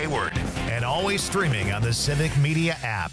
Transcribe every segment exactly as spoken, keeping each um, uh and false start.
Hayward, and always streaming on the Civic Media app.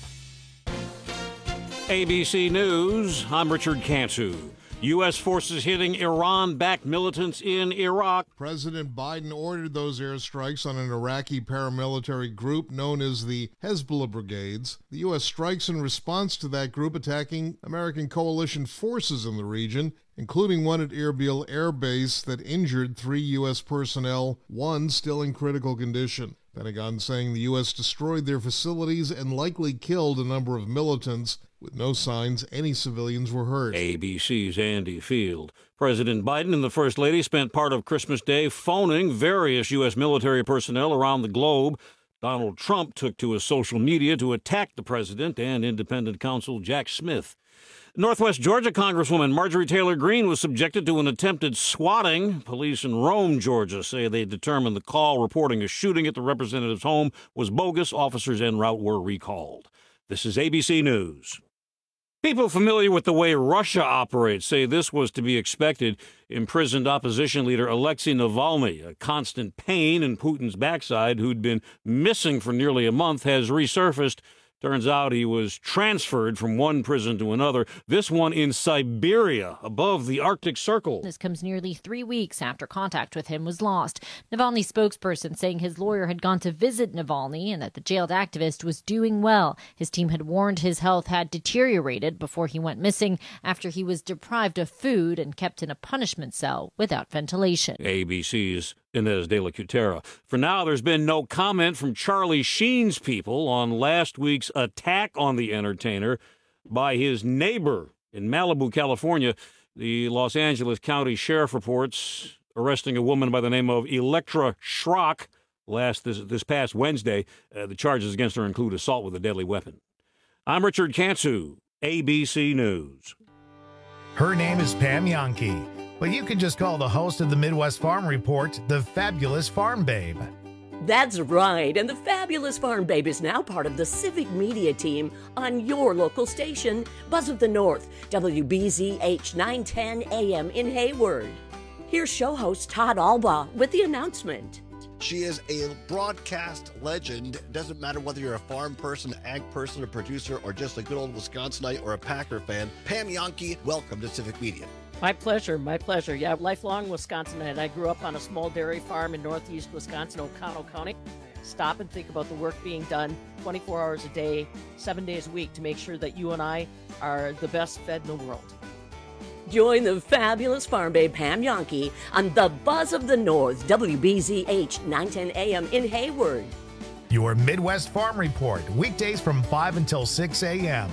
A B C News, I'm Richard Cantu. U S forces hitting Iran-backed militants in Iraq. President Biden ordered those airstrikes on an Iraqi paramilitary group known as the Hezbollah Brigades. The U S strikes in response to that group attacking American coalition forces in the region, including one at Erbil Air Base that injured three U S personnel, one still in critical condition. Pentagon saying the U S destroyed their facilities and likely killed a number of militants, with no signs any civilians were hurt. A B C's Andy Field. President Biden and the First Lady spent part of Christmas Day phoning various U S military personnel around the globe. Donald Trump took to his social media to attack the president and independent counsel Jack Smith. Northwest Georgia Congresswoman Marjorie Taylor Greene was subjected to an attempted swatting. Police in Rome, Georgia, say they determined the call reporting a shooting at the representative's home was bogus. Officers en route were recalled. This is A B C News. People familiar with the way Russia operates say this was to be expected. Imprisoned opposition leader Alexei Navalny, a constant pain in Putin's backside who'd been missing for nearly a month, has resurfaced. Turns out he was transferred from one prison to another, this one in Siberia, above the Arctic Circle. This comes nearly three weeks after contact with him was lost. Navalny spokesperson saying his lawyer had gone to visit Navalny and that the jailed activist was doing well. His team had warned his health had deteriorated before he went missing after he was deprived of food and kept in a punishment cell without ventilation. A B C's Inez de la Cutera. For now, there's been no comment from Charlie Sheen's people on last week's attack on the entertainer by his neighbor in Malibu, California. The Los Angeles County Sheriff reports arresting a woman by the name of Electra Schrock last this, this past Wednesday. Uh, the charges against her include assault with a deadly weapon. I'm Richard Cantu, A B C News. Her name is Pam Jahnke, but you can just call the host of the Midwest Farm Report the Fabulous Farm Babe. That's right, and the Fabulous Farm Babe is now part of the Civic Media team on your local station, Buzz of the North, W B Z H nine ten A M in Hayward. Here's show host Todd Alba with the announcement. She is a broadcast legend. Doesn't matter whether you're a farm person, ag person, a producer, or just a good old Wisconsinite or a Packer fan. Pam Jahnke, welcome to Civic Media. My pleasure, my pleasure. Yeah, lifelong Wisconsinite. I grew up on a small dairy farm in northeast Wisconsin, Oconto County. Stop and think about the work being done twenty-four hours a day, seven days a week to make sure that you and I are the best fed in the world. Join the Fabulous Farm Babe Pam Jahnke on the Buzz of the North, W B Z H nine ten A M in Hayward. Your Midwest Farm Report, weekdays from five until six A M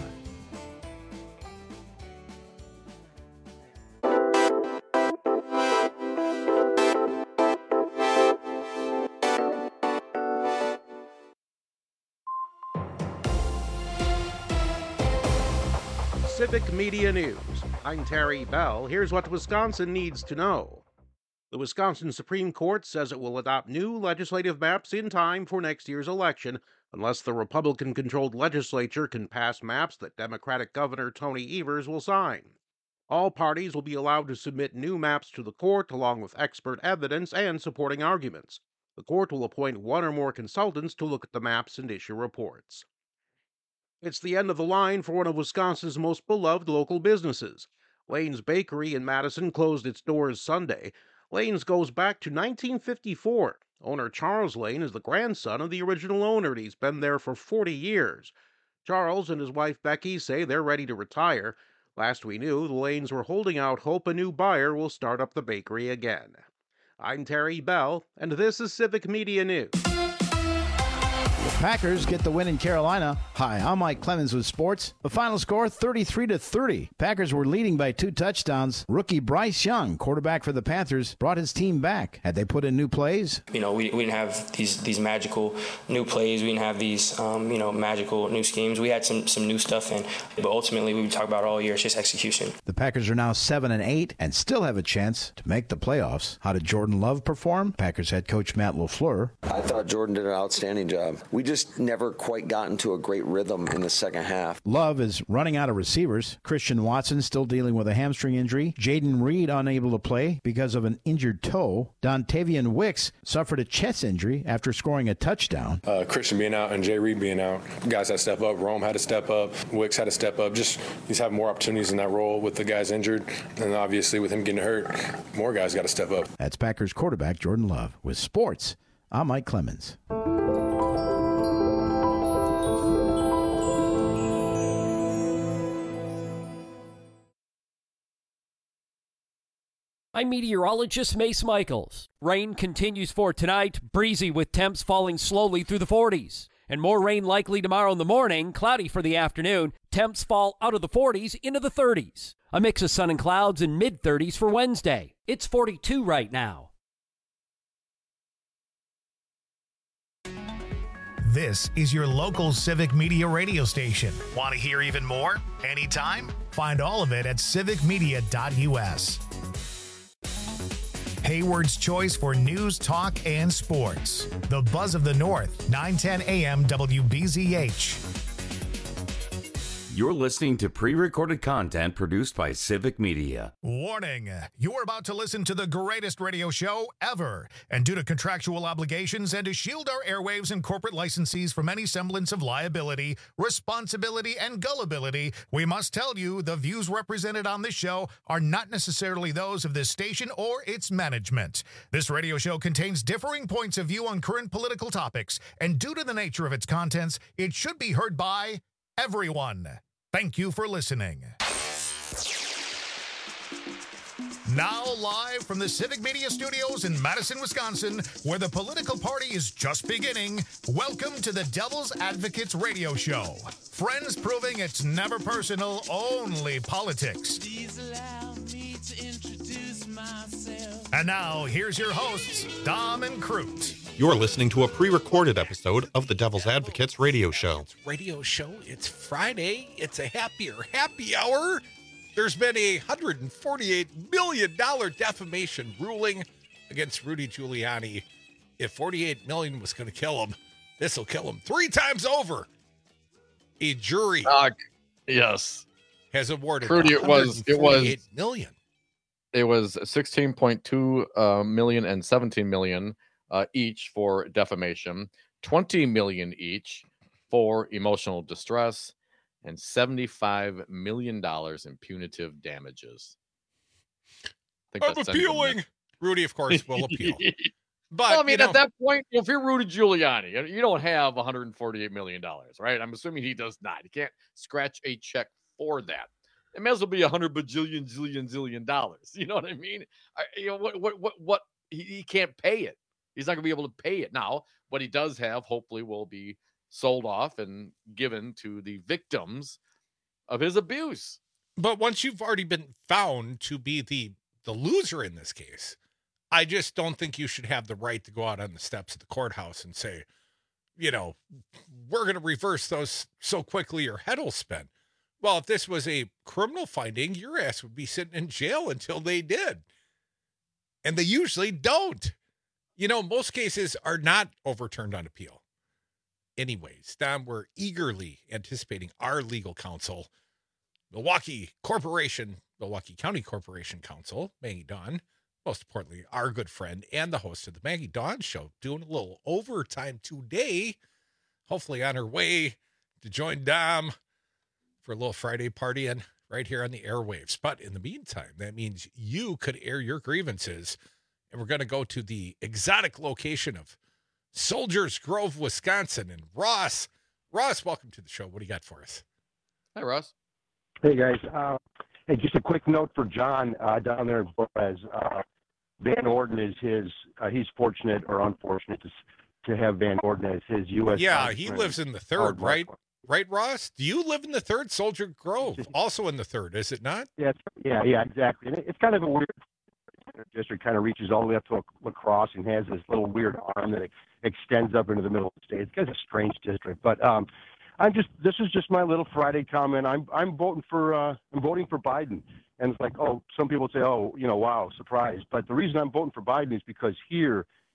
Civic Media News. I'm Terry Bell. Here's what Wisconsin needs to know. The Wisconsin Supreme Court says it will adopt new legislative maps in time for next year's election, unless the Republican-controlled legislature can pass maps that Democratic Governor Tony Evers will sign. All parties will be allowed to submit new maps to the court along with expert evidence and supporting arguments. The court will appoint one or more consultants to look at the maps and issue reports. It's the end of the line for one of Wisconsin's most beloved local businesses. Lane's Bakery in Madison closed its doors Sunday. Lane's goes back to nineteen fifty-four. Owner Charles Lane is the grandson of the original owner, and he's been there for forty years. Charles and his wife Becky say they're ready to retire. Last we knew, the Lanes were holding out hope a new buyer will start up the bakery again. I'm Terry Bell, and this is Civic Media News. Packers get the win in Carolina. Hi, I'm Mike Clemens with sports. The final score, thirty-three to thirty. Packers were leading by two touchdowns. Rookie Bryce Young, quarterback for the Panthers, brought his team back. Had they put in new plays? You know, we, we didn't have these these magical new plays. We didn't have these, um, you know, magical new schemes. We had some some new stuff in, but ultimately, we talk about all year, it's just execution. The Packers are now seven and eight and still have a chance to make the playoffs. How did Jordan Love perform? Packers head coach Matt LaFleur. I thought Jordan did an outstanding job. we just never quite got into a great rhythm in the second half. Love is running out of receivers. Christian Watson still dealing with a hamstring injury. Jaden Reed unable to play because of an injured toe. Dontavian Wicks suffered a chest injury after scoring a touchdown. Uh, Christian being out and Jay Reed being out, guys had to step up. Rome had to step up. Wicks had to step up. Just he's having more opportunities in that role with the guys injured. And obviously with him getting hurt, more guys got to step up. That's Packers quarterback Jordan Love. With sports, I'm Mike Clemens. I'm meteorologist Mace Michaels. Rain continues for tonight, breezy with temps falling slowly through the forties. And more rain likely tomorrow in the morning, cloudy for the afternoon. Temps fall out of the forties into the thirties. A mix of sun and clouds in mid-thirties for Wednesday. It's forty-two right now. This is your local Civic Media radio station. Want to hear even more? Anytime? Find all of it at civic media dot u s. Hayward's choice for news, talk, and sports. The Buzz of the North, nine ten a m W B Z H. You're listening to pre-recorded content produced by Civic Media. Warning, you're about to listen to the greatest radio show ever. And due to contractual obligations and to shield our airwaves and corporate licensees from any semblance of liability, responsibility, and gullibility, we must tell you the views represented on this show are not necessarily those of this station or its management. This radio show contains differing points of view on current political topics, and due to the nature of its contents, it should be heard by everyone. Thank you for listening. Now live from the Civic Media Studios in Madison, Wisconsin, where the political party is just beginning, welcome to the Devil's Advocates Radio Show. Friends proving it's never personal, only politics. Please allow me to introduce myself. And now, here's your hosts, Dom and Crute. You're listening to a pre-recorded episode of the Devil's Advocates Radio Show. Radio show. It's Friday. It's a happier happy hour. There's been a one hundred forty-eight million dollars defamation ruling against Rudy Giuliani. If forty-eight million dollars was going to kill him, this will kill him three times over. A jury, uh, yes, has awarded Rudy, it was it was million. It was sixteen point two uh, million and seventeen million. Uh, each for defamation, twenty million each for emotional distress, and seventy-five million dollars in punitive damages. I think I'm that's appealing. Rudy, of course, will appeal. But well, I mean, you know, at that point, if you're Rudy Giuliani, you don't have one hundred forty-eight million dollars, right? I'm assuming he does not. He can't scratch a check for that. It may as well be a hundred bajillion, zillion, zillion dollars. You know what I mean? I, you know what? What? What? What? He, he can't pay it. He's not going to be able to pay it. Now, what he does have, hopefully, will be sold off and given to the victims of his abuse. But once you've already been found to be the, the loser in this case, I just don't think you should have the right to go out on the steps of the courthouse and say, you know, we're going to reverse those so quickly your head will spin. Well, if this was a criminal finding, your ass would be sitting in jail until they did. And they usually don't. You know, most cases are not overturned on appeal. Anyways, Don, we're eagerly anticipating our legal counsel, Milwaukee Corporation, Milwaukee County Corporation Counsel, Maggie Dawn, most importantly, our good friend and the host of the Maggie Dawn Show, doing a little overtime today, hopefully on her way to join Dom for a little Friday partying right here on the airwaves. But in the meantime, that means you could air your grievances. And we're going to go to the exotic location of Soldiers Grove, Wisconsin. And Ross, Ross, welcome to the show. What do you got for us? Hi, Ross. Hey, guys. Uh, hey, just a quick note for John uh, down there in Boaz. Uh, Van Orden is his, uh, he's fortunate or unfortunate to, to have Van Orden as his U S Yeah, he lives in the third, right? Right, Ross? Do you live in the third? Soldier Grove, also in the third, is it not? Yeah, yeah, yeah, exactly. And it's kind of a weird district, kind of reaches all the way up to La Crosse and has this little weird arm that extends up into the middle of the state. It's kind of a strange district, but um, I'm just this is just my little Friday comment. I'm I'm voting for uh, I'm voting for Biden, and it's like, oh, some people say, oh, you know, wow, surprise. But the reason I'm voting for Biden is because here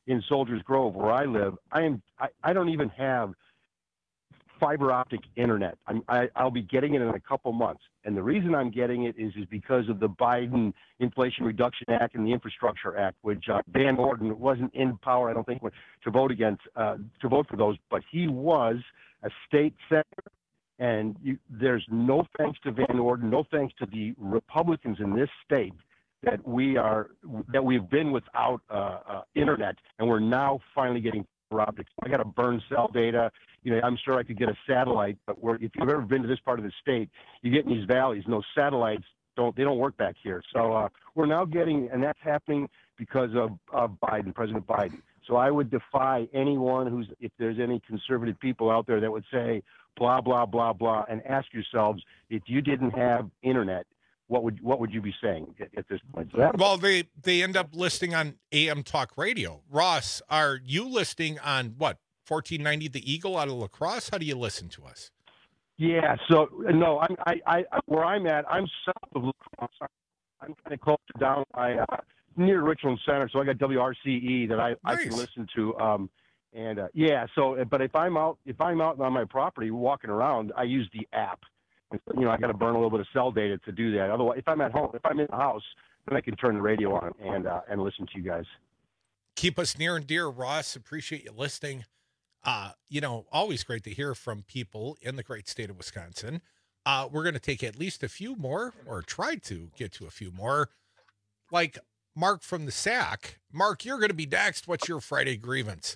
in Soldiers Grove, where I live, I am I, I don't even have fiber optic internet. I'm, I, I'll be getting it in a couple months. And the reason I'm getting it is, is because of the Biden Inflation Reduction Act and the Infrastructure Act, which uh, Van Orden wasn't in power, I don't think, to vote against, uh, to vote for those, but he was a state senator. And you, there's no thanks to Van Orden, no thanks to the Republicans in this state that we are, that we've been without uh, uh, internet, and we're now finally getting fiber optics. I got to burn cell data. You know, I'm sure I could get a satellite, but we're, if you've ever been to this part of the state, you get in these valleys, and those satellites don't, they don't work back here. So uh, we're now getting, and that's happening because of, of Biden, President Biden. So I would defy anyone who's, if there's any conservative people out there that would say blah, blah, blah, blah, and ask yourselves, if you didn't have internet, what would what would you be saying at, at this point? So that, well, they, they end up listing on A M Talk Radio. Ross, are you listening on what, fourteen ninety The Eagle out of La Crosse? How do you listen to us? Yeah, so no, I'm, I, I, where I'm at, I'm south of La Crosse. I'm kind of close to down by uh, near Richland Center, so I got W R C E that I, nice. I can listen to. Um, and uh, yeah, so but if I'm out if I'm out on my property walking around, I use the app. You know, I got to burn a little bit of cell data to do that. Otherwise, if I'm at home, if I'm in the house, then I can turn the radio on and uh, and listen to you guys. Keep us near and dear, Ross. Appreciate you listening. Uh, you know, always great to hear from people in the great state of Wisconsin. Uh, we're going to take at least a few more, or try to get to a few more, like Mark from the S A C. Mark, you're going to be next. What's your Friday grievance?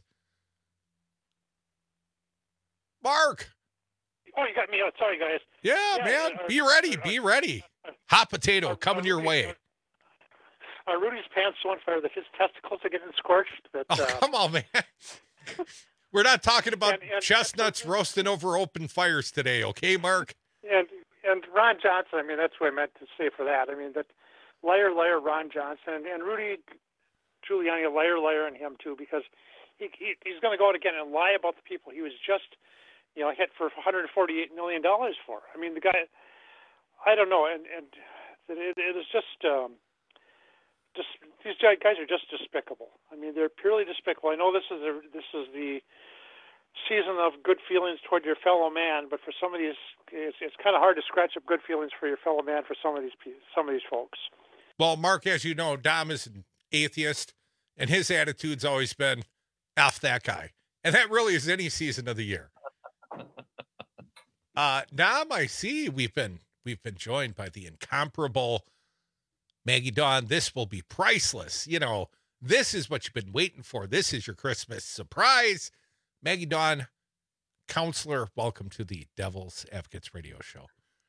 Mark. Oh, you got me out. Sorry, guys. Yeah, yeah man. Uh, be ready. Uh, be ready. Hot potato uh, coming uh, your way. Uh, Rudy's pants so on fire that his testicles are getting scorched. That, oh, uh, come on, man. We're not talking about and, and, chestnuts and, roasting over open fires today, okay, Mark? And and Ron Johnson, I mean, that's what I meant to say for that. I mean, that liar, liar, Ron Johnson, and, and Rudy Giuliani, a liar, liar, and him, too, because he, he he's going to go out again and lie about the people he was just, you know, hit for one hundred forty-eight million dollars for. I mean, the guy, I don't know, and, and it, it is just, um, just, these guys are just despicable. I mean, they're purely despicable. I know this is a, this is the season of good feelings toward your fellow man, but for some of these, it's, it's kind of hard to scratch up good feelings for your fellow man for some of these some of these folks. Well, Mark, as you know, Dom is an atheist, and his attitude's always been, F that guy. And that really is any season of the year. Uh, Dom, I see we've been we've been joined by the incomparable Maggie Dawn. This will be priceless. You know, this is what you've been waiting for. This is your Christmas surprise. Maggie Dawn, counselor, welcome to the Devil's Advocates Radio Show.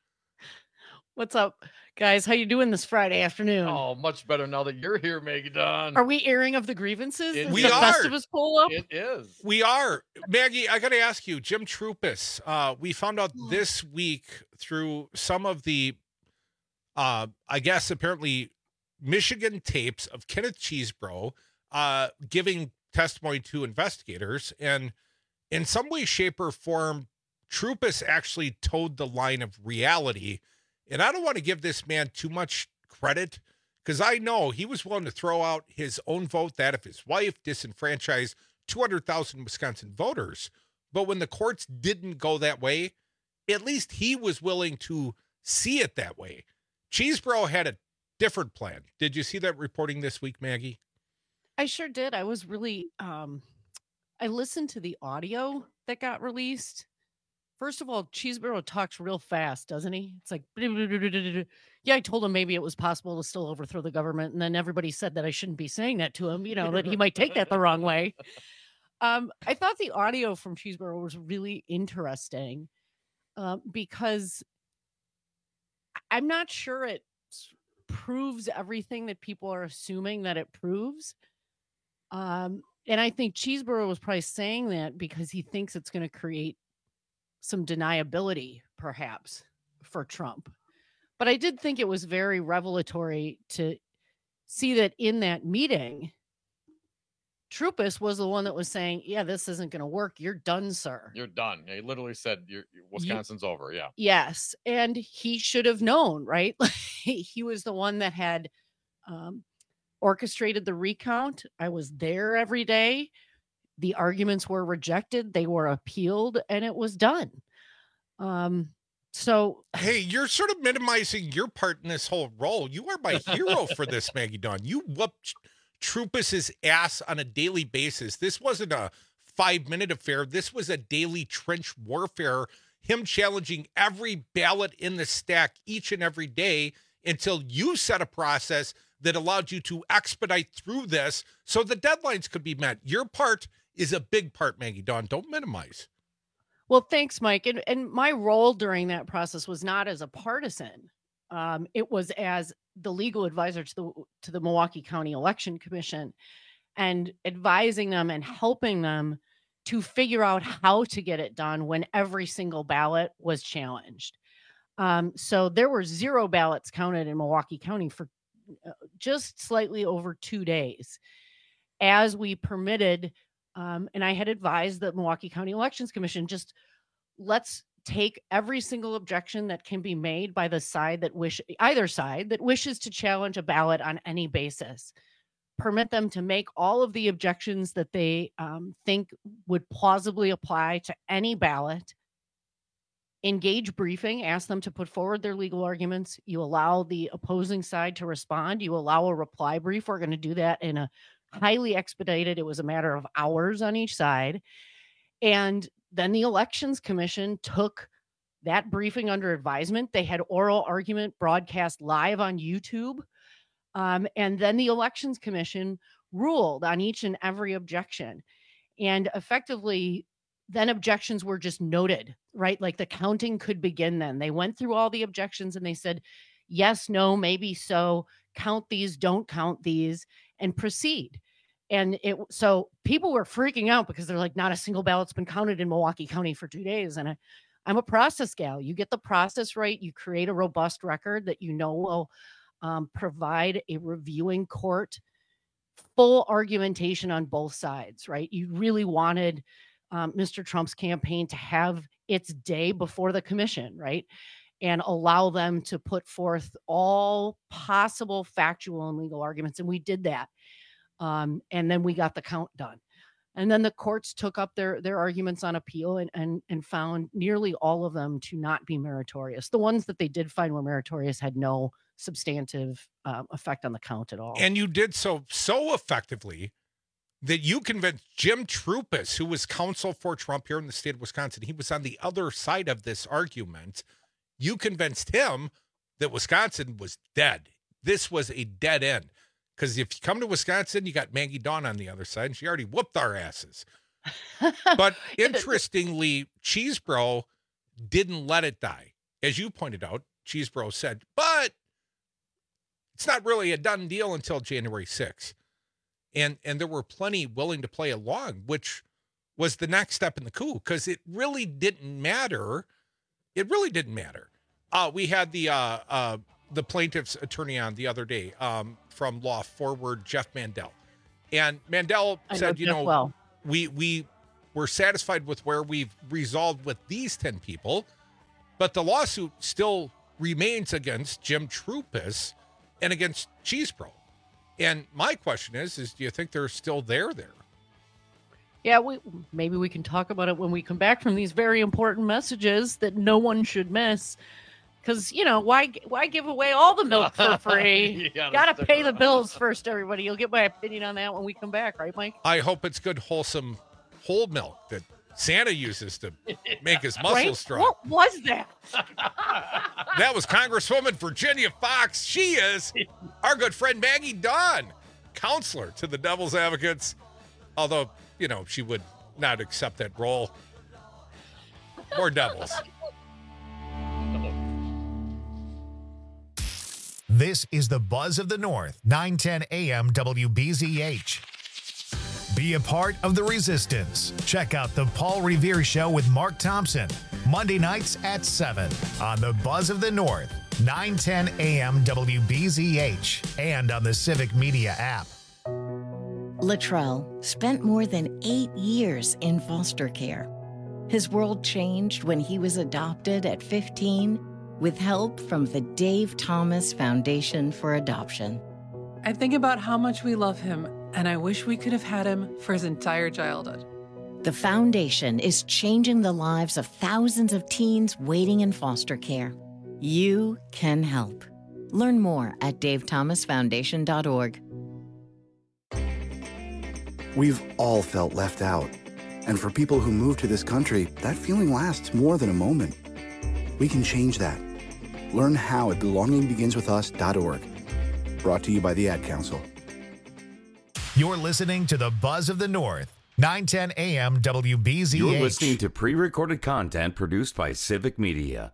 What's up, guys? How you doing this Friday afternoon? Oh, much better now that you're here, Maggie Dawn. Are we airing of the grievances? It, is we the are. Festivus pull up? It is. We are. Maggie, I got to ask you, Jim Troupis, uh, we found out this week through some of the, uh, I guess, apparently Michigan tapes of Kenneth Chesebro uh, giving testimony to investigators. And in some way, shape, or form, Troupis actually towed the line of reality. And I don't want to give this man too much credit, because I know he was willing to throw out his own vote, that of his wife, disenfranchise two hundred thousand Wisconsin voters. But when the courts didn't go that way, at least he was willing to see it that way. Chesebro had a different plan. Did you see that reporting this week, Maggie? I sure did. I was really, um, I listened to the audio that got released. First of all, Chesebro talks real fast, doesn't he? It's like, yeah, I told him maybe it was possible to still overthrow the government. And then everybody said that I shouldn't be saying that to him, you know, that he might take that the wrong way. Um, I thought the audio from Chesebro was really interesting uh, because I'm not sure it proves everything that people are assuming that it proves. Um, and I think Chesebro was probably saying that because he thinks it's going to create some deniability, perhaps, for Trump. But I did think it was very revelatory to see that in that meeting, Troupis was the one that was saying, yeah, this isn't going to work. You're done, sir. You're done. He literally said, you're, Wisconsin's you, over. Yeah. Yes. And he should have known, right? He was the one that had um, orchestrated the recount. I was there every day. The arguments were rejected. They were appealed, and it was done. Um, so, hey, you're sort of minimizing your part in this whole role. You are my hero for this, Maggie Dawn. You whooped Troupas's ass on a daily basis. This wasn't a five-minute affair. This was a daily trench warfare, him challenging every ballot in the stack each and every day until you set a process that allowed you to expedite through this so the deadlines could be met. Your part is a big part, Maggie Dawn. Don't minimize. Well, thanks, Mike. And, and my role during that process was not as a partisan. Um, it was as the legal advisor to the to the Milwaukee County Election Commission, and advising them and helping them to figure out how to get it done when every single ballot was challenged. Um, so there were zero ballots counted in Milwaukee County for just slightly over two days as we permitted. Um, and I had advised the Milwaukee County Elections Commission, just let's take every single objection that can be made by the side that wish either side that wishes to challenge a ballot on any basis. Permit them to make all of the objections that they um, think would plausibly apply to any ballot. Engage briefing, ask them to put forward their legal arguments. You allow the opposing side to respond. You allow a reply brief. We're going to do that in a highly expedited. It was a matter of hours on each side. And then the Elections Commission took that briefing under advisement. They had oral argument broadcast live on YouTube. Um, and then the Elections Commission ruled on each and every objection. And effectively, then objections were just noted, right? Like the counting could begin then. They went through all the objections and they said, yes, no, maybe so, count these, don't count these, and proceed. And it so people were freaking out because they're like, not a single ballot's been counted in Milwaukee County for two days. And I, I'm a process gal. You get the process right. You create a robust record that you know will um, provide a reviewing court full argumentation on both sides, right? You really wanted um, Mister Trump's campaign to have its day before the commission, right? And allow them to put forth all possible factual and legal arguments. And we did that. Um, and then we got the count done. And then the courts took up their their arguments on appeal and, and, and found nearly all of them to not be meritorious. The ones that they did find were meritorious had no substantive uh, effect on the count at all. And you did so so effectively that you convinced Jim Troupas, who was counsel for Trump here in the state of Wisconsin. He was on the other side of this argument. You convinced him that Wisconsin was dead. This was a dead end. Because if you come to Wisconsin, you got Maggie Dawn on the other side, and she already whooped our asses. But interestingly, Cheesebro didn't let it die. As you pointed out, Cheesebro said, but it's not really a done deal until January sixth. And and there were plenty willing to play along, which was the next step in the coup, because it really didn't matter. It really didn't matter. Uh, we had the uh, uh, the plaintiff's attorney on the other day um, from Law Forward, Jeff Mandel. And Mandel I said, know you Jeff know, well. we we were satisfied with where we've resolved with these ten people, but the lawsuit still remains against Jim Troupas and against Cheesebro. And my question is, is do you think they're still there there? Yeah, we maybe we can talk about it when we come back from these very important messages that no one should miss. Because, you know, why why give away all the milk for free? You gotta Got to stick pay the around. bills first, everybody. You'll get my opinion on that when we come back, right, Mike? I hope it's good, wholesome whole milk that Santa uses to make his muscles Right? strong. What was that? That was Congresswoman Virginia Fox. She is our good friend Maggie Dawn, counselor to the Devil's Advocates. Although, you know, she would not accept that role. More devils. This is the Buzz of the North, nine ten A M W B Z H. Be a part of the resistance. Check out the Paul Revere Show with Mark Thompson, Monday nights at seven on the Buzz of the North, nine ten A M W B Z H, and on the Civic Media app. Latrell spent more than eight years in foster care. His world changed when he was adopted at fifteen with help from the Dave Thomas Foundation for Adoption. I think about how much we love him, and I wish we could have had him for his entire childhood. The foundation is changing the lives of thousands of teens waiting in foster care. You can help. Learn more at dave thomas foundation dot org. We've all felt left out. And for people who move to this country, that feeling lasts more than a moment. We can change that. Learn how at belonging begins with us dot org. Brought to you by the Ad Council. You're listening to the Buzz of the North, nine ten A M W B Z H. You're listening to pre-recorded content produced by Civic Media.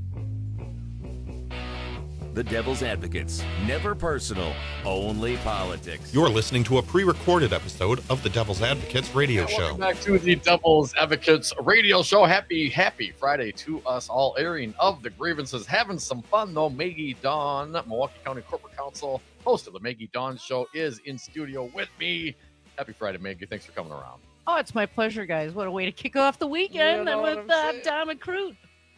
The Devil's Advocates. Never personal, only politics. You're listening to a pre-recorded episode of the Devil's Advocates radio yeah, show. Welcome back to the Devil's Advocates radio show. Happy, happy Friday to us all. Airing of the grievances. Having some fun, though. Maggie Dawn, Milwaukee County Corporate Counsel, host of the Maggie Dawn Show, is in studio with me. Happy Friday, Maggie. Thanks for coming around. Oh, it's my pleasure, guys. What a way to kick off the weekend. You know I'm with uh, Dom and Crute.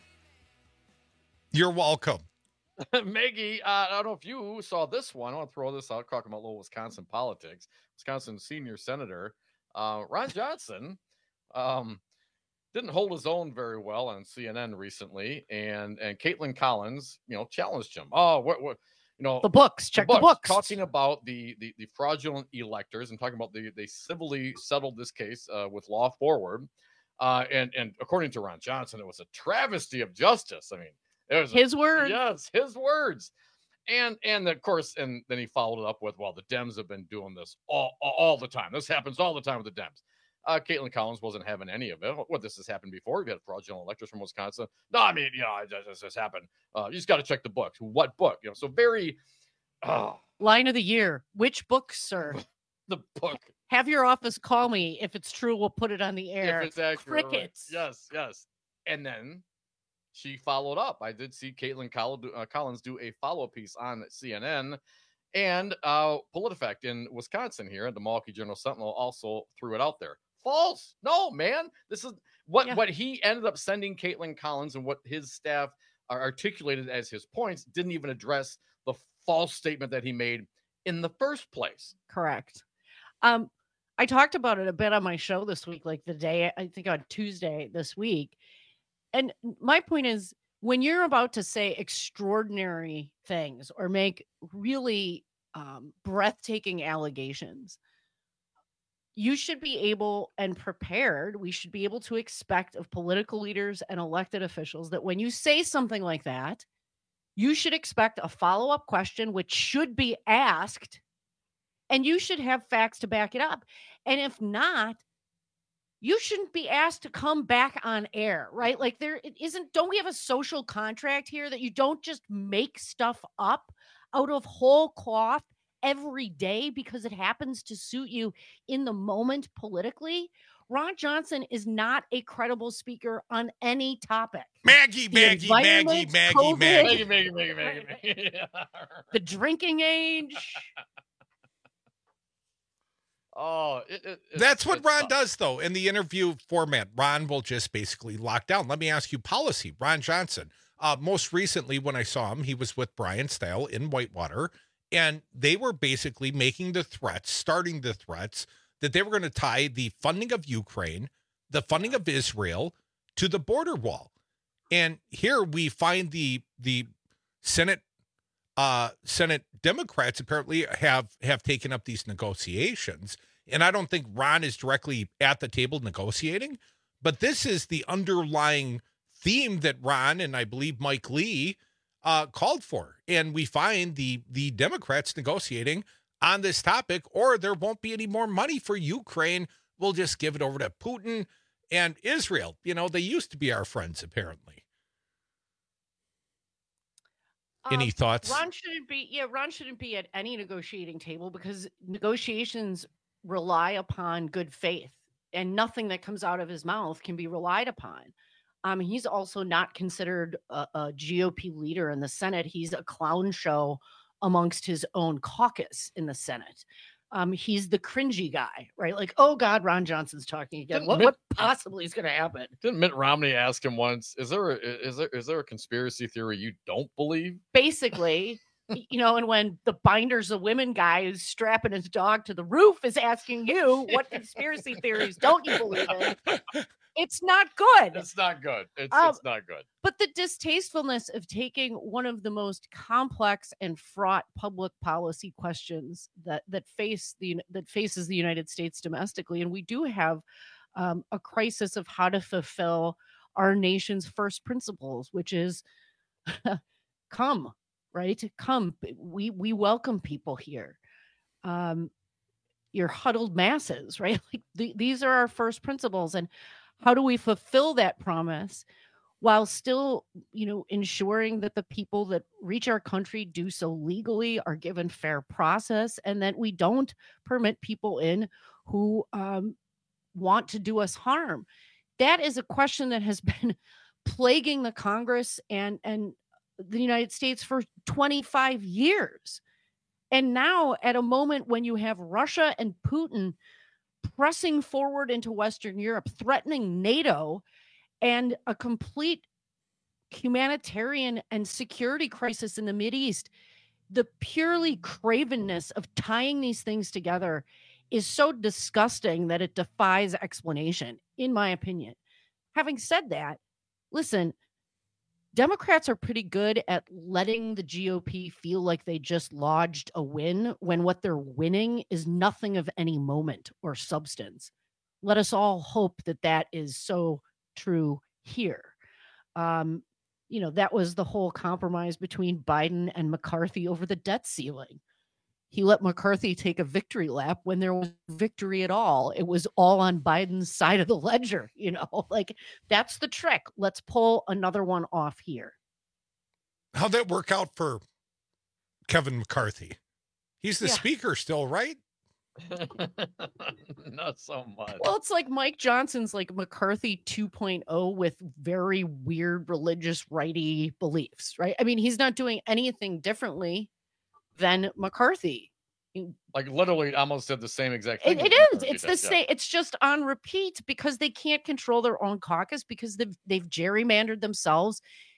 You're welcome. Maggie, uh, I don't know if you saw this one. I want to throw this out, talking about little Wisconsin politics. Wisconsin senior senator uh, Ron Johnson um, didn't hold his own very well on C N N recently, and and Caitlin Collins, you know, challenged him. Oh, what, what you know, The books. Check the books. talking about the, the the fraudulent electors and talking about the they civilly settled this case uh, with Law Forward, uh, and and according to Ron Johnson, it was a travesty of justice. I mean. It was His a, words. Yes, his words. And and of course, and then he followed it up with, well, the Dems have been doing this all, all, all the time. This happens all the time with the Dems. Uh, Caitlin Collins wasn't having any of it. What, this has happened before? We've had fraudulent electors from Wisconsin. No, I mean, you know, this has happened. Uh, you just got to check the books. What book? You know, so very... Uh, Line of the year. Which book, sir? the book. Have your office call me. If it's true, we'll put it on the air. If it's accurate. Crickets. Right. Yes, yes. And then she followed up. I did see Caitlin Collins do a follow-up piece on C N N, and uh, PolitiFact in Wisconsin here, the Milwaukee Journal Sentinel also threw it out there. False. No, man. This is what, Yeah. what he ended up sending Caitlin Collins and what his staff are articulated as his points didn't even address the false statement that he made in the first place. Correct. Um, I talked about it a bit on my show this week, like the day, I think on Tuesday this week. And my point is, when you're about to say extraordinary things or make really um, breathtaking allegations, you should be able and prepared. We should be able to expect of political leaders and elected officials that when you say something like that, you should expect a follow-up question, which should be asked, and you should have facts to back it up. And if not, you shouldn't be asked to come back on air, right? Like there it isn't, don't we have a social contract here that you don't just make stuff up out of whole cloth every day because it happens to suit you in the moment politically? Ron Johnson is not a credible speaker on any topic. Maggie, The Maggie, Maggie, environment, Maggie, COVID, Maggie. Maggie, Maggie, Maggie, Maggie. the drinking age. Oh, it, it, it's- That's what it's Ron tough. does, though. In the interview format, Ron will just basically lock down. Let me ask you policy. Ron Johnson, uh, most recently when I saw him, he was with Brian Style in Whitewater, and they were basically making the threats, starting the threats, that they were going to tie the funding of Ukraine, the funding of Israel, to the border wall. And here we find the the Senate uh, Senate Democrats apparently have have taken up these negotiations. And I don't think Ron is directly at the table negotiating, but this is the underlying theme that Ron and I believe Mike Lee uh, called for. And we find the the Democrats negotiating on this topic, or there won't be any more money for Ukraine. We'll just give it over to Putin and Israel. You know, they used to be our friends, apparently. Any Um, thoughts? Ron shouldn't be, yeah, Ron shouldn't be at any negotiating table because negotiations rely upon good faith, and nothing that comes out of his mouth can be relied upon. Um, he's also not considered a, a G O P leader in the Senate. He's a clown show amongst his own caucus in the Senate. Um, he's the cringy guy, right? Like, oh God, Ron Johnson's talking again. Didn't What, Mitt- what possibly is going to happen? Didn't Mitt Romney ask him once, is there a, is there is there a conspiracy theory you don't believe? Basically, You know, and when the Binders of Women guy is strapping his dog to the roof is asking you, what conspiracy theories don't you believe in? It's not good. It's not good. It's, Um, it's not good. But the distastefulness of taking one of the most complex and fraught public policy questions that that face the that faces the United States domestically, and we do have um, a crisis of how to fulfill our nation's first principles, which is come, right? Come. We we welcome people here. Um, your huddled masses, right? Like th- these are our first principles, and how do we fulfill that promise while still, you know, ensuring that the people that reach our country do so legally, are given fair process, and that we don't permit people in who um, want to do us harm? That is a question that has been plaguing the Congress and and the United States for twenty-five years. And now, at a moment when you have Russia and Putin pressing forward into Western Europe, threatening NATO, and a complete humanitarian and security crisis in the Mideast, the purely cravenness of tying these things together is so disgusting that it defies explanation, in my opinion. Having said that, listen, Democrats are pretty good at letting the G O P feel like they just lodged a win when what they're winning is nothing of any moment or substance. Let us all hope that that is so true here. Um, you know, that was the whole compromise between Biden and McCarthy over the debt ceiling. He let McCarthy take a victory lap when there was victory at all. It was all on Biden's side of the ledger, you know, like that's the trick. Let's pull another one off here. How'd that work out for Kevin McCarthy? He's the Yeah. speaker still, right? Not so much. Well, it's like Mike Johnson's like McCarthy two point oh with very weird religious righty beliefs, right? I mean, he's not doing anything differently than McCarthy. Like literally almost did the same exact thing. It, it as is. McCarthy It's did, the yeah. same. It's just on repeat because they can't control their own caucus because they've they've gerrymandered themselves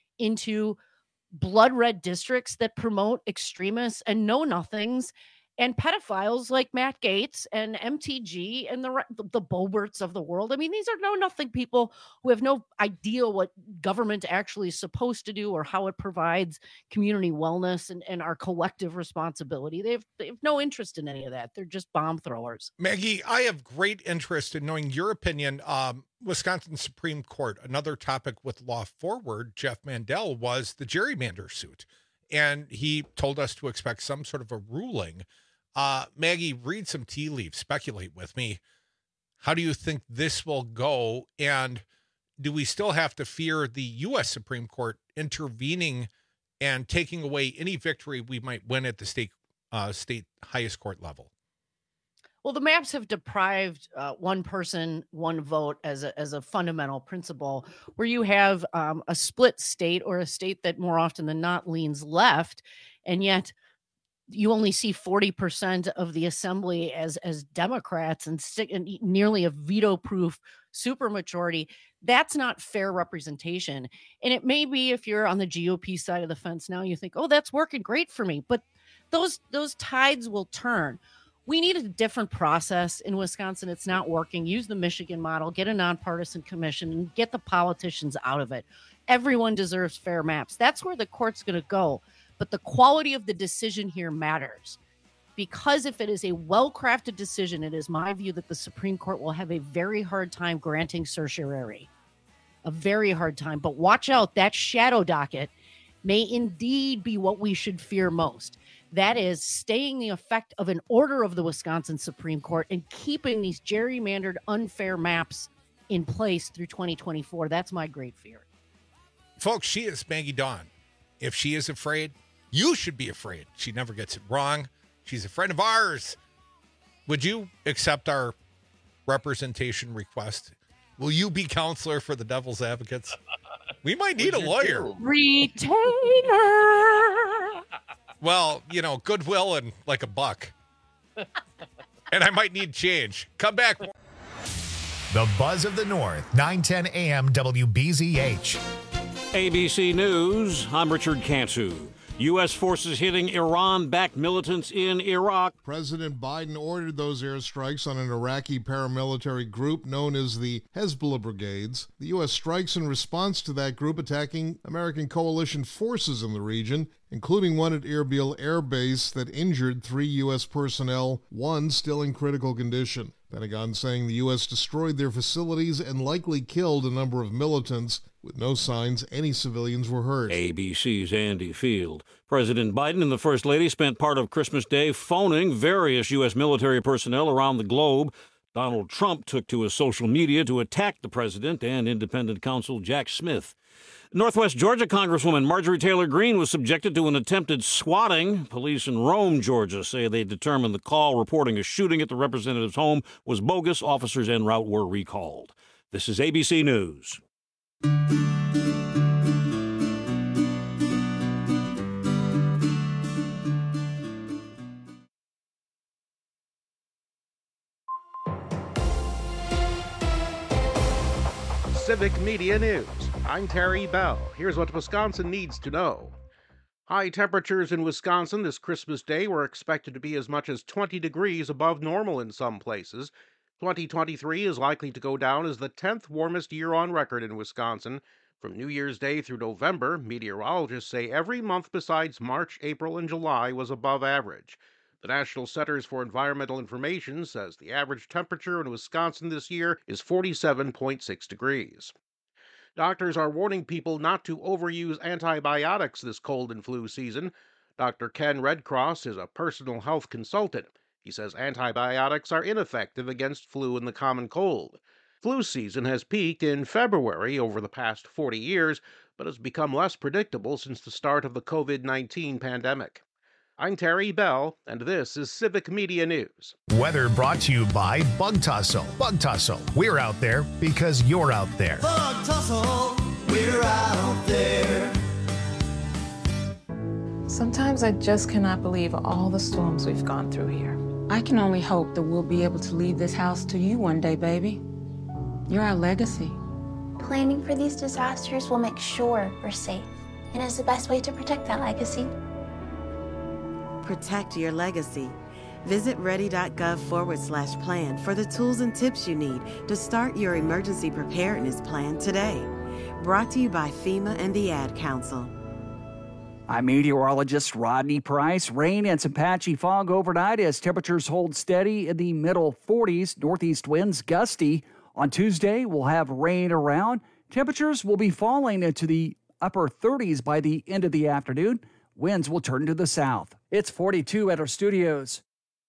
into blood red districts that promote extremists and know nothings and pedophiles like Matt Gaetz and M T G and the re- the, the Boberts of the world. I mean, these are know nothing people who have no idea what government actually is supposed to do or how it provides community wellness and, and our collective responsibility. They have, they have no interest in any of that. They're just bomb throwers. Maggie, I have great interest in knowing your opinion. Um, Wisconsin Supreme Court, another topic with Law Forward, Jeff Mandel, was the gerrymander suit. And he told us to expect some sort of a ruling. Uh, Maggie, read some tea leaves, speculate with me. How do you think this will go? And do we still have to fear the U S Supreme Court intervening and taking away any victory we might win at the state uh, state highest court level? Well, the maps have deprived uh, one person, one vote as a, as a fundamental principle, where you have um, a split state or a state that more often than not leans left, and yet you only see forty percent of the assembly as as Democrats and, sti- and nearly a veto-proof supermajority. That's not fair representation. And it may be if you're on the G O P side of the fence now, you think, oh, that's working great for me. But those those tides will turn. We need a different process in Wisconsin. It's not working. Use the Michigan model, get a nonpartisan commission, and get the politicians out of it. Everyone deserves fair maps. That's where the court's going to go. But the quality of the decision here matters. Because if it is a well-crafted decision, it is my view that the Supreme Court will have a very hard time granting certiorari. A very hard time. But watch out, that shadow docket may indeed be what we should fear most. That is staying the effect of an order of the Wisconsin Supreme Court and keeping these gerrymandered, unfair maps in place through twenty twenty-four. That's my great fear. Folks, she is Maggie Dawn. If she is afraid, you should be afraid. She never gets it wrong. She's a friend of ours. Would you accept our representation request? Will you be counselor for the Devil's Advocates? We might need a lawyer. Retainer. Well, you know, goodwill and like a buck. And I might need change. Come back. The Buzz of the North, nine ten a.m. W B Z H. A B C News, I'm Richard Cantu. U S forces hitting Iran-backed militants in Iraq. President Biden ordered those airstrikes on an Iraqi paramilitary group known as the Hezbollah Brigades. The U S strikes in response to that group attacking American coalition forces in the region, including one at Erbil Air Base that injured three U S personnel, one still in critical condition. Pentagon saying the U S destroyed their facilities and likely killed a number of militants, with no signs any civilians were hurt. A B C's Andy Field. President Biden and the First Lady spent part of Christmas Day phoning various U S military personnel around the globe. Donald Trump took to his social media to attack the president and independent counsel Jack Smith. Northwest Georgia Congresswoman Marjorie Taylor Greene was subjected to an attempted swatting. Police in Rome, Georgia, say they determined the call reporting a shooting at the representative's home was bogus. Officers en route were recalled. This is A B C News. Civic Media News. I'm Terry Bell. Here's what Wisconsin needs to know. High temperatures in Wisconsin this Christmas Day were expected to be as much as twenty degrees above normal in some places. twenty twenty-three is likely to go down as the tenth warmest year on record in Wisconsin. From New Year's Day through November, meteorologists say every month besides March, April, and July was above average. The National Centers for Environmental Information says the average temperature in Wisconsin this year is forty-seven point six degrees. Doctors are warning people not to overuse antibiotics this cold and flu season. Doctor Ken Redcross is a personal health consultant. He says antibiotics are ineffective against flu and the common cold. Flu season has peaked in February over the past forty years, but has become less predictable since the start of the covid nineteen pandemic. I'm Terry Bell, and this is Civic Media News. Weather brought to you by Bug Tussle. Bug Tussle. We're out there because you're out there. Bug Tussle, we're out there. Sometimes I just cannot believe all the storms we've gone through here. I can only hope that we'll be able to leave this house to you one day, baby. You're our legacy. Planning for these disasters will make sure we're safe, and is the best way to protect that legacy. Protect your legacy. Visit ready.gov forward slash plan for the tools and tips you need to start your emergency preparedness plan today. Brought to you by FEMA and the Ad Council. I'm meteorologist Rodney Price. Rain and some patchy fog overnight as temperatures hold steady in the middle forties. Northeast winds gusty. On Tuesday, we'll have rain around. Temperatures will be falling into the upper thirties by the end of the afternoon. Winds will turn to the south. It's forty-two at our studios.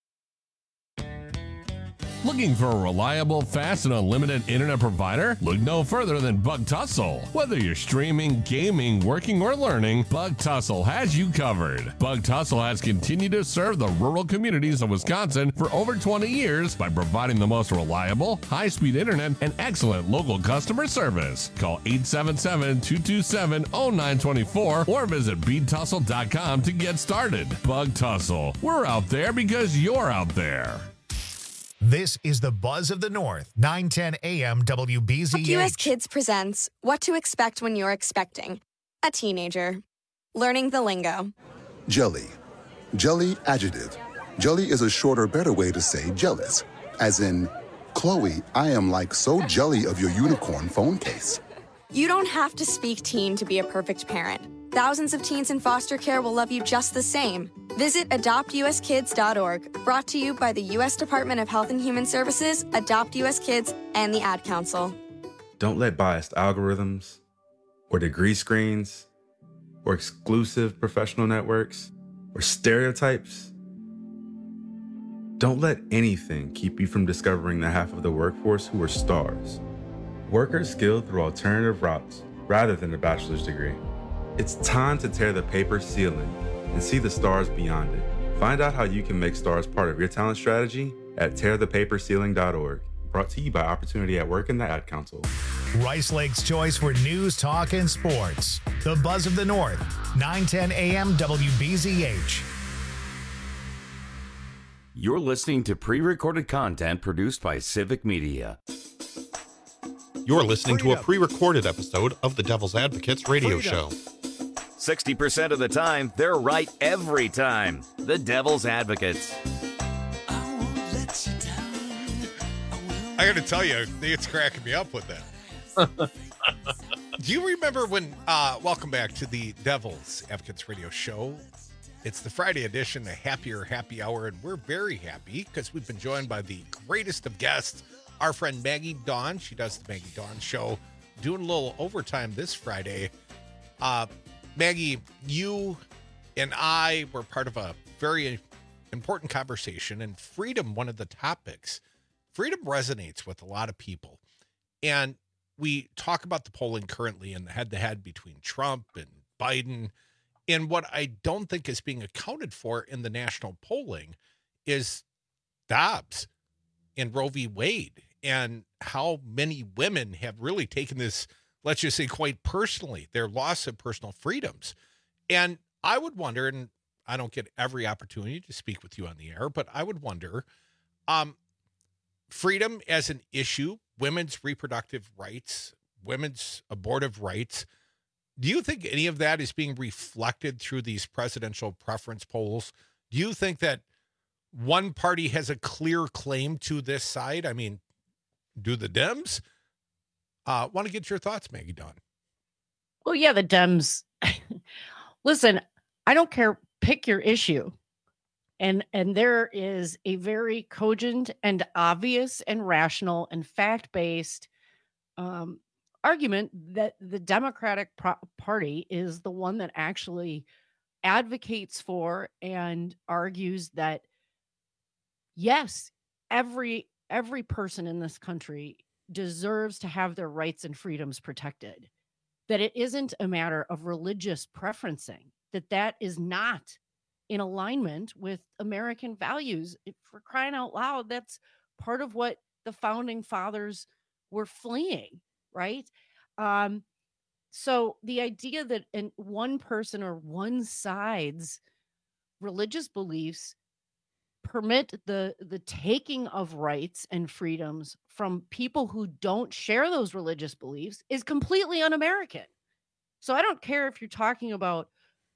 Looking for a reliable, fast, and unlimited internet provider? Look no further than Bug Tussle. Whether you're streaming, gaming, working, or learning, Bug Tussle has you covered. Bug Tussle has continued to serve the rural communities of Wisconsin for over twenty years by providing the most reliable, high-speed internet and excellent local customer service. Call eight seven seven, two two seven, zero nine two four or visit bead tussle dot com to get started. Bug Tussle. We're out there because you're out there. This is the Buzz of the North, nine ten a m W B Z H. U S Kids presents What to Expect When You're Expecting a Teenager. Learning the lingo. Jelly. Jelly adjective. Jelly is a shorter, better way to say jealous. As in, Chloe, I am like so jelly of your unicorn phone case. You don't have to speak teen to be a perfect parent. Thousands of teens in foster care will love you just the same. Visit adopt u s kids dot org, brought to you by the U S Department of Health and Human Services, Adopt U S Kids, and the Ad Council. Don't let biased algorithms, or degree screens, or exclusive professional networks, or stereotypes, don't let anything keep you from discovering the half of the workforce who are stars. Workers skilled through alternative routes rather than a bachelor's degree. It's time to tear the paper ceiling and see the stars beyond it. Find out how you can make stars part of your talent strategy at tear the paper ceiling dot org. Brought to you by Opportunity at Work and the Ad Council. Rice Lake's choice for news, talk, and sports. The Buzz of the North, nine ten a m W B Z H. You're listening to pre-recorded content produced by Civic Media. You're listening to a pre-recorded episode of the Devil's Advocates radio show. sixty percent of the time, they're right every time. The Devil's Advocates. I got to tell you, it's cracking me up with that. Do you remember when, uh, welcome back to the Devil's Advocates radio show. It's the Friday edition, a happier happy hour, and we're very happy because we've been joined by the greatest of guests, our friend Maggie Dawn. She does the Maggie Dawn show, doing a little overtime this Friday. Uh, Maggie, you and I were part of a very important conversation, and freedom, one of the topics. Freedom resonates with a lot of people. And we talk about the polling currently and the head-to-head between Trump and Biden. And what I don't think is being accounted for in the national polling is Dobbs and Roe v. Wade, and how many women have really taken this, let's just say, quite personally, their loss of personal freedoms. And I would wonder, and I don't get every opportunity to speak with you on the air, but I would wonder, um, freedom as an issue, women's reproductive rights, women's abortive rights, do you think any of that is being reflected through these presidential preference polls? Do you think that one party has a clear claim to this side? I mean, do the Dems? Uh, want to get your thoughts, Maggie Dawn? Well, yeah, the Dems. Listen, I don't care. Pick your issue. And and there is a very cogent and obvious and rational and fact-based um, argument that the Democratic pro- Party is the one that actually advocates for and argues that, yes, every every person in this country deserves to have their rights and freedoms protected, that it isn't a matter of religious preferencing, that that is not in alignment with American values. For crying out loud, that's part of what the founding fathers were fleeing, right? Um, so the idea that in one person or one side's religious beliefs permit the the taking of rights and freedoms from people who don't share those religious beliefs is completely un-American. So I don't care if you're talking about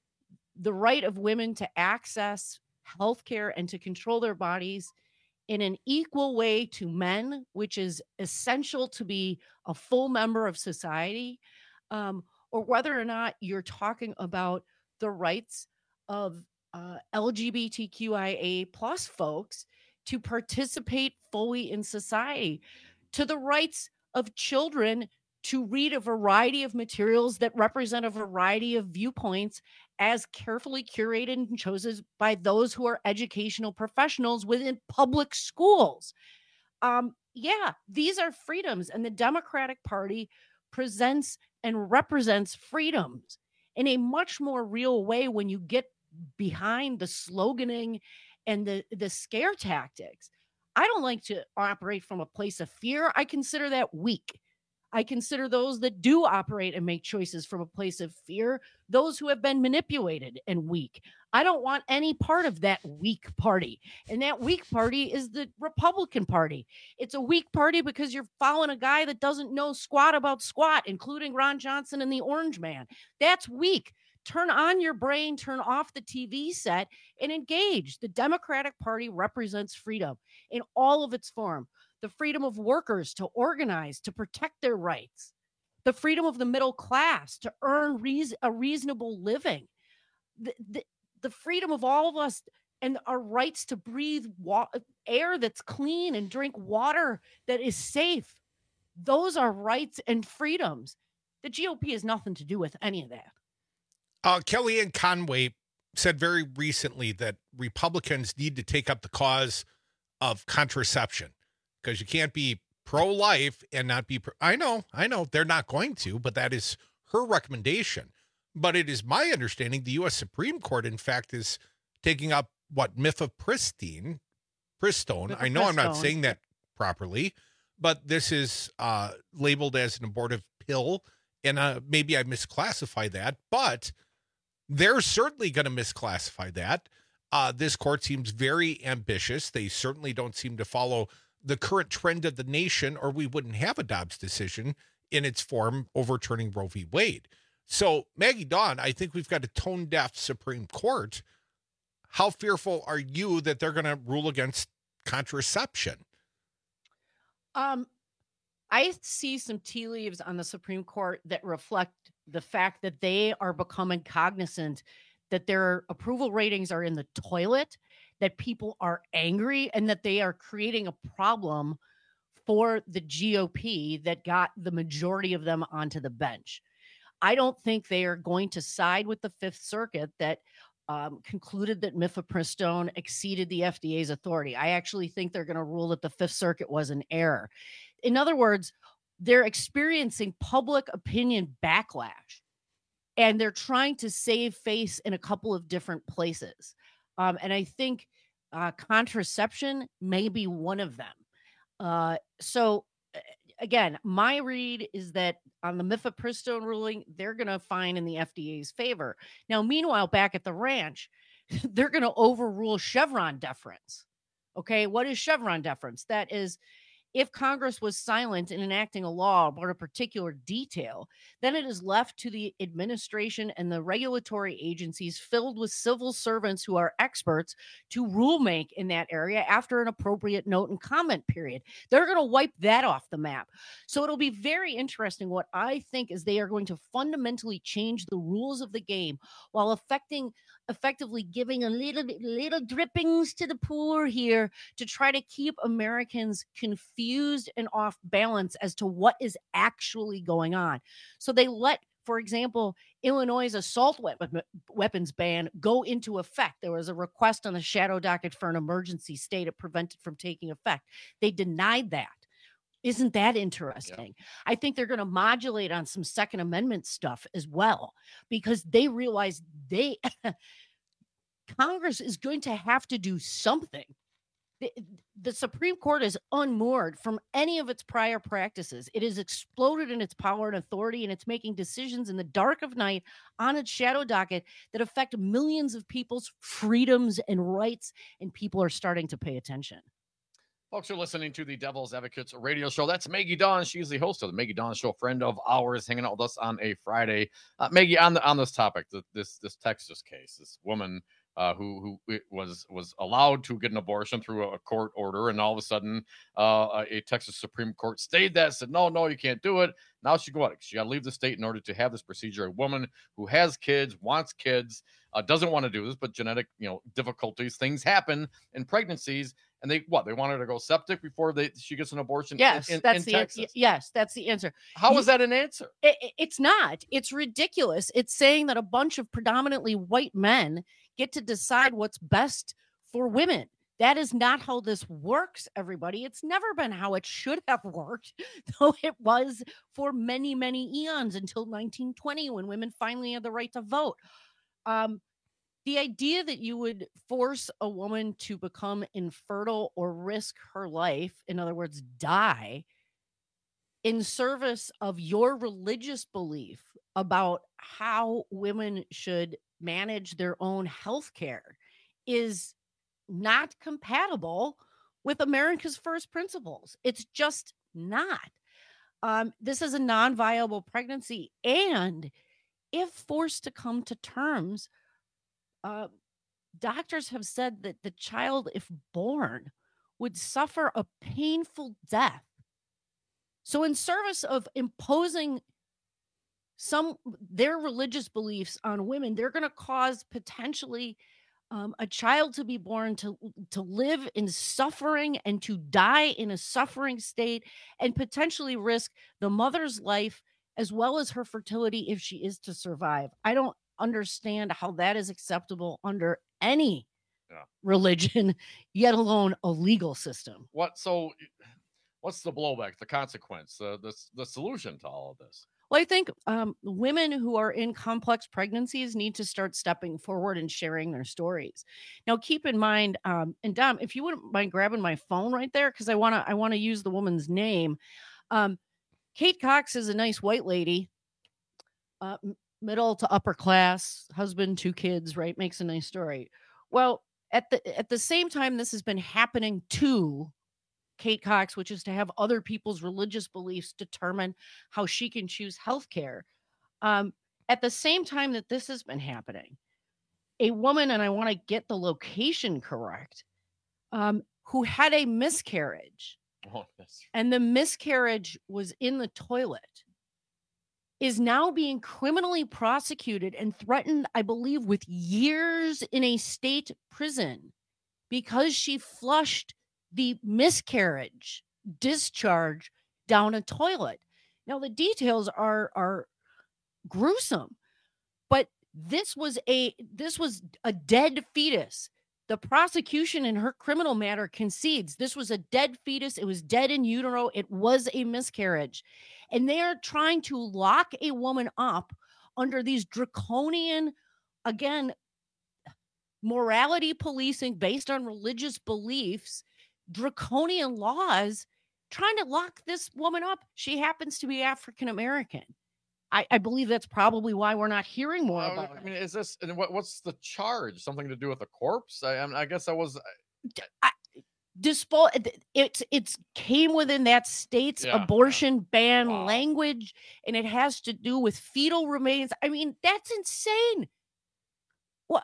the right of women to access healthcare and to control their bodies in an equal way to men, which is essential to be a full member of society, um, or whether or not you're talking about the rights of uh, L G B T Q I A plus folks to participate fully in society, to the rights of children to read a variety of materials that represent a variety of viewpoints as carefully curated and chosen by those who are educational professionals within public schools. Um, yeah, these are freedoms, and the Democratic Party presents and represents freedoms in a much more real way when you get behind the sloganing and the, the scare tactics. I don't like to operate from a place of fear. I consider that weak. I consider those that do operate and make choices from a place of fear, those who have been manipulated and weak. I don't want any part of that weak party. And that weak party is the Republican Party. It's a weak party because you're following a guy that doesn't know squat about squat, including Ron Johnson and the Orange Man. That's weak. Turn on your brain, turn off the T V set, and engage. The Democratic Party represents freedom in all of its form. The freedom of workers to organize, to protect their rights, the freedom of the middle class to earn reason, a reasonable living, the, the, the freedom of all of us and our rights to breathe wa- air that's clean and drink water that is safe. Those are rights and freedoms. The G O P has nothing to do with any of that. Uh, Kellyanne Conway said very recently that Republicans need to take up the cause of contraception, because you can't be pro-life and not be pro- I know, I know they're not going to, but that is her recommendation. But it is my understanding the U S Supreme Court, in fact, is taking up what mifepristone, Pristone. I know I'm not saying that properly, but this is uh, labeled as an abortive pill, and uh, maybe I misclassified that, but they're certainly going to misclassify that. Uh, this court seems very ambitious. They certainly don't seem to follow the current trend of the nation, or we wouldn't have a Dobbs decision in its form overturning Roe v. Wade. So, Maggie Dawn, I think we've got a tone-deaf Supreme Court. How fearful are you that they're going to rule against contraception? Um, I see some tea leaves on the Supreme Court that reflect the fact that they are becoming cognizant that their approval ratings are in the toilet, that people are angry, and that they are creating a problem for the G O P that got the majority of them onto the bench. I don't think they are going to side with the Fifth Circuit that um, concluded that mifepristone exceeded the F D A's authority. I actually think they're going to rule that the Fifth Circuit was an error. In other words, they're experiencing public opinion backlash, and they're trying to save face in a couple of different places. Um, and I think uh, contraception may be one of them. Uh, so, again, my read is that on the mifepristone ruling, they're going to find in the F D A's favor. Now, meanwhile, back at the ranch, they're going to overrule Chevron deference. Okay, what is Chevron deference? That is, if Congress was silent in enacting a law about a particular detail, then it is left to the administration and the regulatory agencies filled with civil servants who are experts to rulemaking in that area after an appropriate note and comment period. They're going to wipe that off the map. So it'll be very interesting. What I think is they are going to fundamentally change the rules of the game while affecting effectively giving a little little drippings to the poor here to try to keep Americans confused and off balance as to what is actually going on. So they let, for example, Illinois' assault weapon, weapons ban go into effect. There was a request on the shadow docket for an emergency stay to prevent it from taking effect. They denied that. Isn't that interesting? Yeah. I think they're going to modulate on some Second Amendment stuff as well, because they realize they Congress is going to have to do something. The, the Supreme Court is unmoored from any of its prior practices. It has exploded in its power and authority, and it's making decisions in the dark of night on its shadow docket that affect millions of people's freedoms and rights, and people are starting to pay attention. Folks, you're listening to the Devil's Advocates radio show. That's Maggie Dawn. She's the host of the Maggie Dawn Show, friend of ours, hanging out with us on a Friday. Uh, Maggie, on the on this topic, the, this this Texas case, this woman uh, who who was was allowed to get an abortion through a court order, and all of a sudden, uh, a Texas Supreme Court stayed that, said no, no, you can't do it. Now she go out. She got to leave the state in order to have this procedure. A woman who has kids, wants kids, uh, doesn't want to do this, but genetic, you know, difficulties, things happen in pregnancies. And they what they want her to go septic before they she gets an abortion. Yes, in, in, that's in the Texas. yes, that's the answer. How is that an answer? It, it, it's not. It's ridiculous. It's saying that a bunch of predominantly white men get to decide what's best for women. That is not how this works, everybody. It's never been how it should have worked, though it was for many, many eons until nineteen twenty, when women finally had the right to vote. Um, The idea that you would force a woman to become infertile or risk her life, in other words, die, in service of your religious belief about how women should manage their own health care is not compatible with America's first principles. It's just not. Um, this is a non-viable pregnancy. And if forced to come to terms, Uh, doctors have said that the child, if born, would suffer a painful death. So in service of imposing some their religious beliefs on women, they're going to cause potentially um, a child to be born to, to live in suffering and to die in a suffering state, and potentially risk the mother's life as well as her fertility if she is to survive. I don't understand how that is acceptable under any yeah. religion, yet alone a legal system. What so what's the blowback, the consequence, uh, the, the solution to all of this? Well, I think um, women who are in complex pregnancies need to start stepping forward and sharing their stories. Now, keep in mind, um, and Dom, if you wouldn't mind grabbing my phone right there, because I want to I want to use the woman's name. Um, Kate Cox is a nice white lady. Uh, middle to upper class, husband, two kids, right? Makes a nice story. Well, at the at the same time, this has been happening to Kate Cox, which is to have other people's religious beliefs determine how she can choose healthcare. Um, at the same time that this has been happening, a woman, and I want to get the location correct, um, who had a miscarriage, Oh, that's and the miscarriage was in the toilet, is now being criminally prosecuted and threatened, I believe, with years in a state prison because she flushed the miscarriage discharge down a toilet. Now, the details are are gruesome, but this was a this was a dead fetus. The prosecution in her criminal matter concedes this was a dead fetus. It was dead in utero. It was a miscarriage. And they are trying to lock a woman up under these draconian, again, morality policing based on religious beliefs, draconian laws, trying to lock this woman up. She happens to be African American. I, I believe that's probably why we're not hearing more Uh, about I it. mean, is this and what, what's the charge? Something to do with a corpse? I, I guess I was. Dispo- it's it's came within that state's Yeah, abortion ban language, and it has to do with fetal remains. I mean, that's insane. What?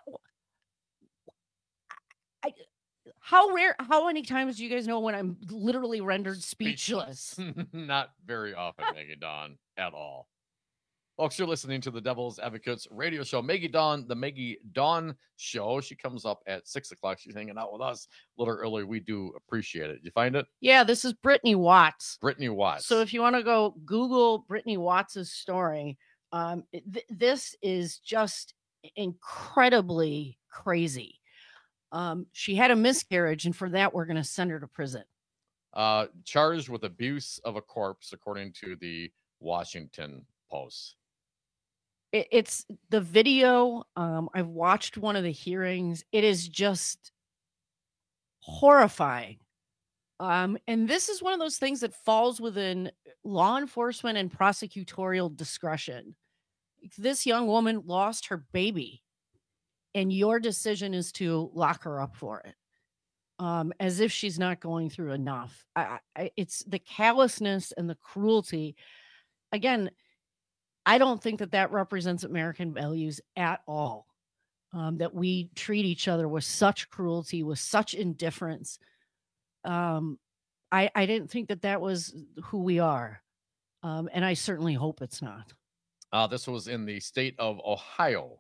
I, how rare? How many times do you guys know when I'm literally rendered speechless? Not very often, Maggie Dawn, at all. Folks, you're listening to the Devil's Advocates radio show. Maggie Dawn, the Maggie Dawn show. She comes up at six o'clock. She's hanging out with us a little early. We do appreciate it. You find it? Yeah, this is Brittany Watts. Brittany Watts. So if you want to go Google Brittany Watts' story, um, th- this is just incredibly crazy. Um, she had a miscarriage, and for that, we're going to send her to prison. Uh, charged with abuse of a corpse, according to the Washington Post. It, it's the video. Um, I've watched one of the hearings. It is just horrifying. Um, and this is one of those things that falls within law enforcement and prosecutorial discretion. This young woman lost her baby, and your decision is to lock her up for it. Um, as if she's not going through enough. I, I, it's the callousness and the cruelty. Again, I don't think that that represents American values at all. Um, that we treat each other with such cruelty, with such indifference. Um, I, I didn't think that that was who we are. Um, and I certainly hope it's not. Uh, this was in the state of Ohio.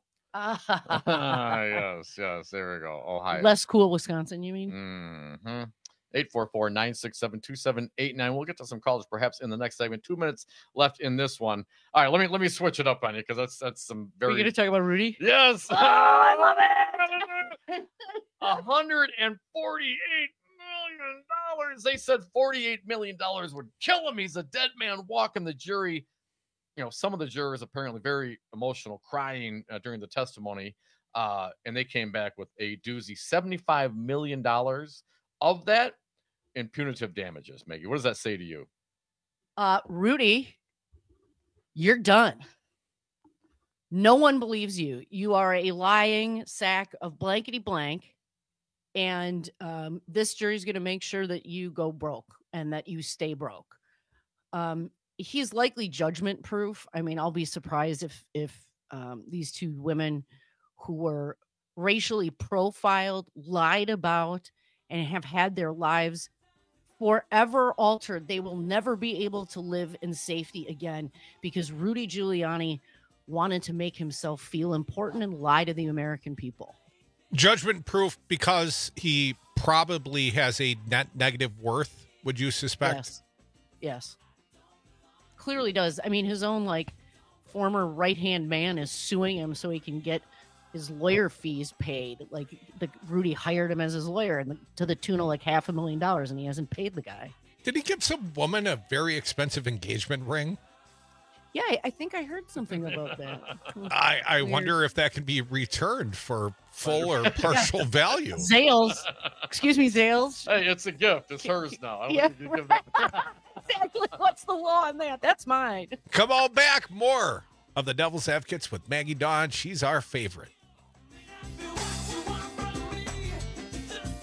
Ah, yes, yes. There we go. Ohio. Less cool Wisconsin, you mean? Mm-hmm. eight four four, nine six seven, two seven eight nine. We'll get to some callers perhaps in the next segment. Two minutes left in this one. All right, let me let me switch it up on you because that's that's some very. Are you going to talk about Rudy? Yes. Oh, I love it. one hundred forty-eight million dollars. They said forty-eight million dollars would kill him. He's a dead man walking. The jury, you know, some of the jurors apparently very emotional, crying uh, during the testimony. Uh, and they came back with a doozy, seventy-five million dollars of that in punitive damages. Maggie, what does that say to you? Uh, Rudy, you're done. No one believes you. You are a lying sack of blankety blank. And um, this jury is going to make sure that you go broke and that you stay broke. Um, he's likely judgment proof. I mean, I'll be surprised if, if um, these two women who were racially profiled, lied about, and have had their lives forever altered. They will never be able to live in safety again because Rudy Giuliani wanted to make himself feel important and lie to the American people. Judgment proof because he probably has a net negative worth, would you suspect? Yes. Yes. Clearly does. I mean, his own like former right-hand man is suing him so he can get his lawyer fees paid. Like the Rudy hired him as his lawyer and the, to the tune of like half a million dollars, and he hasn't paid the guy. Did he give some woman a very expensive engagement ring? Yeah, I, I think I heard something about that. I, I Weird. wonder if that can be returned for full or partial value. Zales. Excuse me, Zales. Hey, it's a gift. It's hers now. I don't Yeah, think you give that- exactly. What's the law on that? That's mine. Come on back. More of the Devil's Advocates with Maggie Dawn. She's our favorite.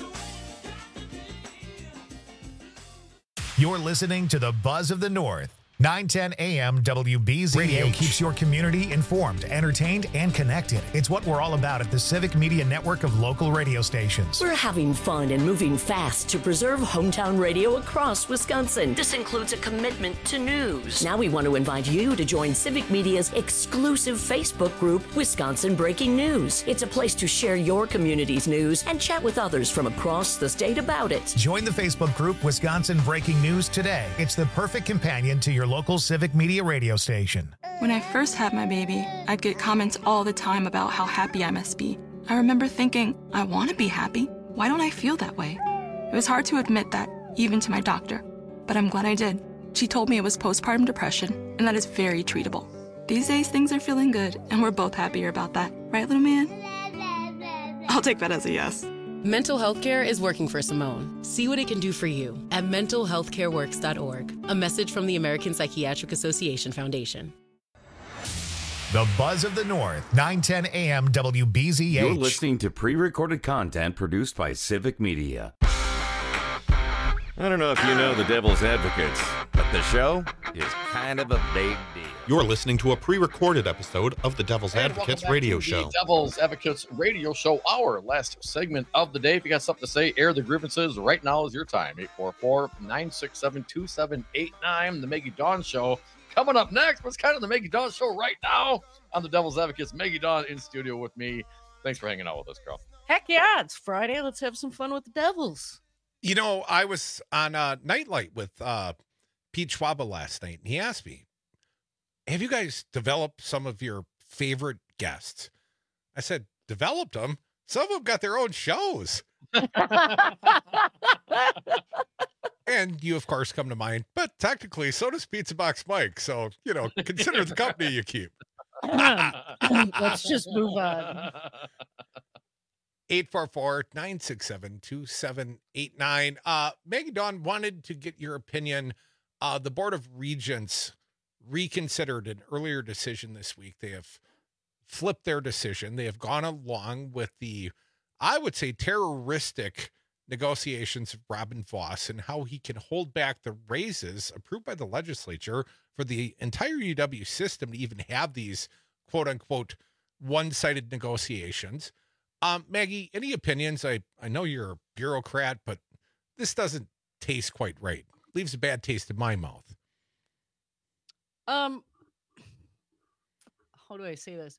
You're listening to the Buzz of the North nine ten A M W B Z H. Radio keeps your community informed, entertained, and connected. It's what we're all about at the Civic Media Network of local radio stations. We're having fun and moving fast to preserve hometown radio across Wisconsin. This includes a commitment to news. Now we want to invite you to join Civic Media's exclusive Facebook group, Wisconsin Breaking News. It's a place to share your community's news and chat with others from across the state about it. Join the Facebook group, Wisconsin Breaking News today. It's the perfect companion to your local Civic Media radio station. When I first had my baby, I'd get comments all the time about how happy I must be. I remember thinking, I want to be happy. Why don't I feel that way? It was hard to admit that, even to my doctor. But I'm glad I did. She told me it was postpartum depression, and that is very treatable. These days, things are feeling good, and we're both happier about that. Right, little man? I'll take that as a yes. Mental health care is working for Simone. See what it can do for you at mental health care works dot org. A message from the American Psychiatric Association Foundation. The Buzz of the North, nine ten A M W B Z H. You're listening to pre-recorded content produced by Civic Media. I don't know if you know the Devil's Advocates, but the show is kind of a big deal. You're listening to a pre-recorded episode of the Devil's And Advocates welcome back radio to show. The Devil's Advocates radio show, our last segment of the day. If you got something to say, air the grievances. Right now is your time. eight four four, nine six seven, two seven eight nine. The Maggie Dawn Show. Coming up next, what's kind of the Maggie Dawn Show right now on the Devil's Advocates. Maggie Dawn in studio with me. Thanks for hanging out with us, girl. Heck yeah, it's Friday. Let's have some fun with the Devils. You know, I was on uh, Nightlight with uh, Pete Schwaba last night, and he asked me, have you guys developed some of your favorite guests? I said, developed them? Some of them got their own shows. And you, of course, come to mind. But technically, so does Pizza Box Mike. So, you know, consider the company you keep. Let's just move on. eight four four, nine six seven, two seven eight nine. Uh, Maggie Dawn wanted to get your opinion. Uh, the Board of Regents reconsidered an earlier decision this week. They have flipped their decision. They have gone along with the, I would say, terroristic negotiations of Robin Vos and how he can hold back the raises approved by the legislature for the entire U W system to even have these quote unquote one-sided negotiations. Um, Maggie, any opinions? I, I know you're a bureaucrat, but this doesn't taste quite right. Leaves a bad taste in my mouth. Um, how do I say this?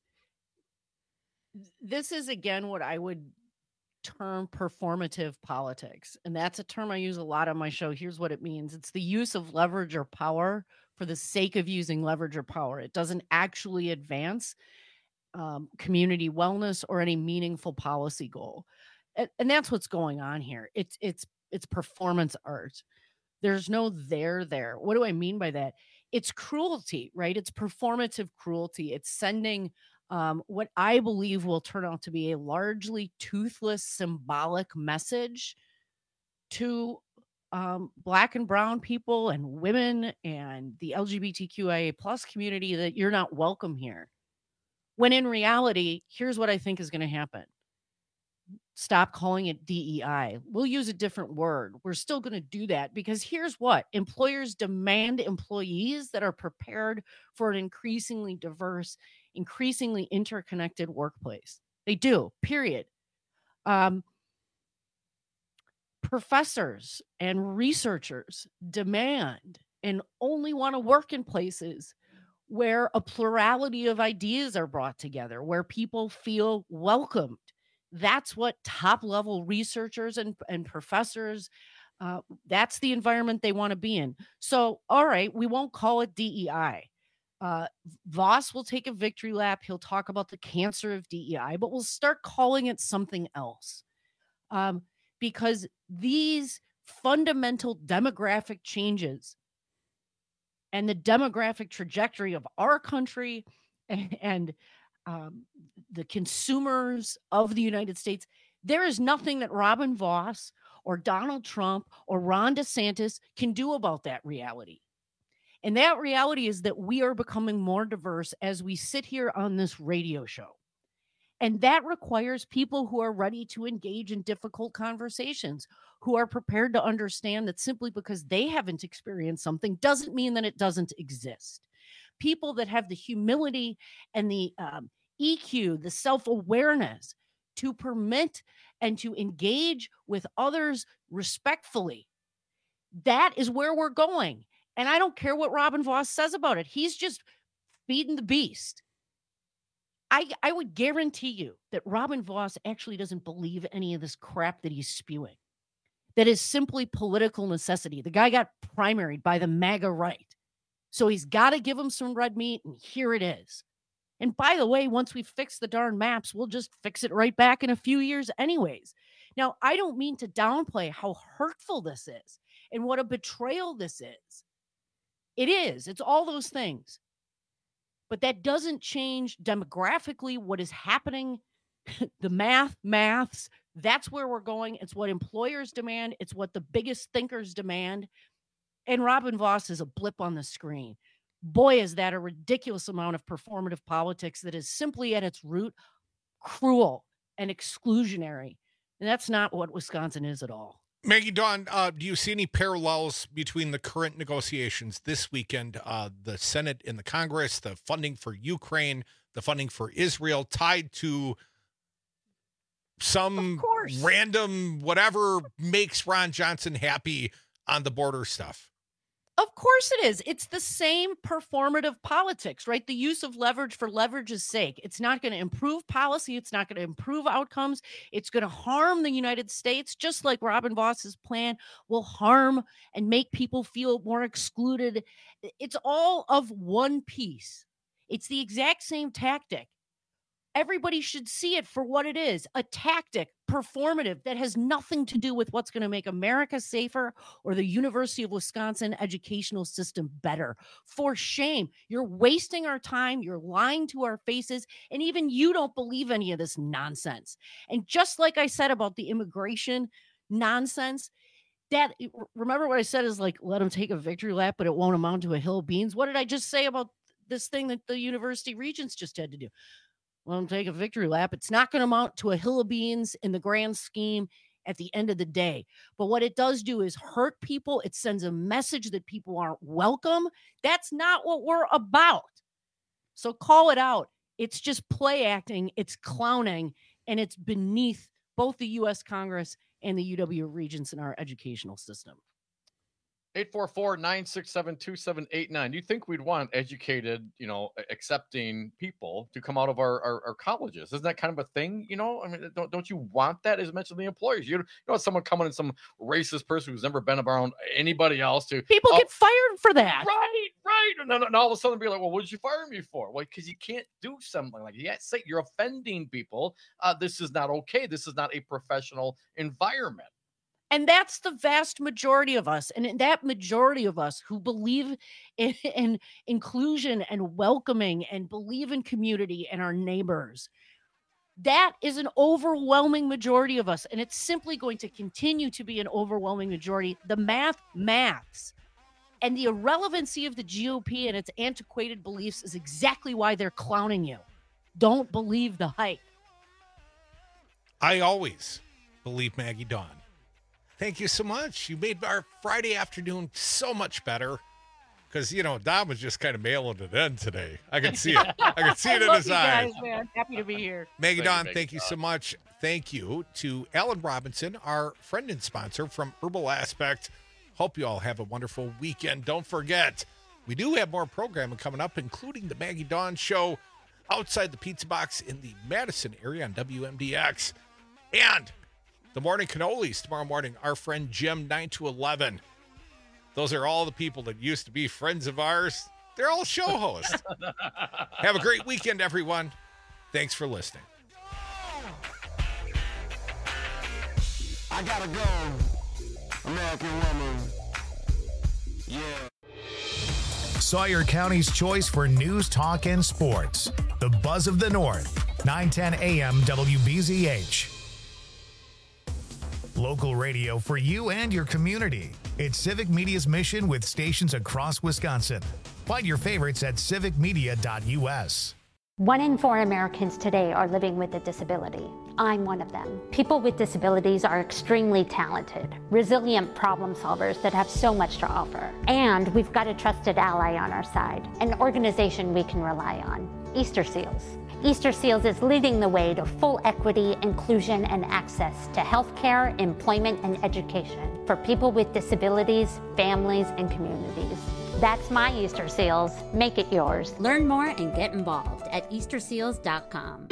This is, again, what I would term performative politics. And that's a term I use a lot on my show. Here's what it means. It's the use of leverage or power for the sake of using leverage or power. It doesn't actually advance um, community wellness or any meaningful policy goal. And, and that's what's going on here. It's, it's, it's performance art. There's no there there. What do I mean by that? It's cruelty, right? It's performative cruelty. It's sending um, what I believe will turn out to be a largely toothless symbolic message to um, Black and brown people and women and the L G B T Q I A plus community that you're not welcome here. When in reality, here's what I think is going to happen. Stop calling it D E I. We'll use a different word. We're still going to do that because here's what employers demand: employees that are prepared for an increasingly diverse, increasingly interconnected workplace. They do, period. Um, professors and researchers demand and only want to work in places where a plurality of ideas are brought together, where people feel welcomed. That's what top level researchers and, and professors, uh, that's the environment they want to be in. So, all right, we won't call it D E I. Uh, Vos will take a victory lap. He'll talk about the cancer of D E I, but we'll start calling it something else. Um, because these fundamental demographic changes and the demographic trajectory of our country and, and um, the consumers of the United States, there is nothing that Robin Vos or Donald Trump or Ron DeSantis can do about that reality. And that reality is that we are becoming more diverse as we sit here on this radio show. And that requires people who are ready to engage in difficult conversations, who are prepared to understand that simply because they haven't experienced something doesn't mean that it doesn't exist. People that have the humility and the um, E Q, the self-awareness to permit and to engage with others respectfully. That is where we're going. And I don't care what Robin Vos says about it. He's just feeding the beast. I, I would guarantee you that Robin Vos actually doesn't believe any of this crap that he's spewing. That is simply political necessity. The guy got primaried by the MAGA right. So he's got to give him some red meat, and here it is. And by the way, once we fix the darn maps, we'll just fix it right back in a few years anyways. Now, I don't mean to downplay how hurtful this is and what a betrayal this is. It is. It's all those things. But that doesn't change demographically what is happening. The math, maths, that's where we're going. It's what employers demand. It's what the biggest thinkers demand. And Robin Vos is a blip on the screen. Boy, is that a ridiculous amount of performative politics that is simply at its root cruel and exclusionary. And that's not what Wisconsin is at all. Maggie Dawn, uh, do you see any parallels between the current negotiations this weekend, uh, the Senate and the Congress, the funding for Ukraine, the funding for Israel, tied to some random whatever makes Ron Johnson happy on the border stuff? Of course it is. It's the same performative politics, right? The use of leverage for leverage's sake. It's not going to improve policy. It's not going to improve outcomes. It's going to harm the United States, just like Robin Vos's plan will harm and make people feel more excluded. It's all of one piece. It's the exact same tactic. Everybody should see it for what it is, a tactic, performative, that has nothing to do with what's going to make America safer or the University of Wisconsin educational system better. For shame. You're wasting our time. You're lying to our faces. And even you don't believe any of this nonsense. And just like I said about the immigration nonsense, that, remember what I said is like, let them take a victory lap, but it won't amount to a hill of beans. What did I just say about this thing that the university regents just had to do? Well, take a victory lap. It's not going to amount to a hill of beans in the grand scheme at the end of the day. But what it does do is hurt people. It sends a message that people aren't welcome. That's not what we're about. So call it out. It's just play acting. It's clowning. And it's beneath both the U S Congress and the U W regents in our educational system. eight four four, nine six seven, two seven eight nine. Do you think we'd want educated, you know, accepting people to come out of our, our, our colleges? Isn't that kind of a thing? You know, I mean, don't, don't you want that as mentioned the employers? You, you know, someone coming in, some racist person who's never been around anybody else to people oh, get fired for that. Right, right. And then and all of a sudden be like, well, what did you fire me for? Well, because you can't do something like that. You can't say you're offending people. Uh, this is not okay. This is not a professional environment. And that's the vast majority of us. And that majority of us who believe in, in inclusion and welcoming and believe in community and our neighbors, that is an overwhelming majority of us. And it's simply going to continue to be an overwhelming majority. The math maths. And the irrelevancy of the G O P and its antiquated beliefs is exactly why they're clowning you. Don't believe the hype. I always believe Maggie Dawn. Thank you so much. You made our Friday afternoon so much better. Because, you know, Don was just kind of mailing it in today. I could see it. I could see it in his eyes. Guys, man. Happy to be here. Maggie Dawn, thank you so much. Thank you to Alan Robinson, our friend and sponsor from Herbal Aspect. Hope you all have a wonderful weekend. Don't forget, we do have more programming coming up, including the Maggie Dawn Show outside the Pizza Box in the Madison area on W M D X. And the Morning Cannolis tomorrow morning, our friend Jim, nine to eleven. Those are all the people that used to be friends of ours. They're all show hosts. Have a great weekend, everyone. Thanks for listening. I gotta go, American woman. Yeah. Sawyer County's choice for news, talk, and sports. The Buzz of the North, nine ten a m W B Z H. Local radio for you and your community. It's Civic Media's mission with stations across Wisconsin. Find your favorites at civic media dot U S. One in four Americans today are living with a disability. I'm one of them. People with disabilities are extremely talented, resilient problem solvers that have so much to offer. And we've got a trusted ally on our side, an organization we can rely on, Easter Seals. Easter Seals is leading the way to full equity, inclusion, and access to healthcare, employment, and education for people with disabilities, families, and communities. That's my Easter Seals. Make it yours. Learn more and get involved at easter seals dot com.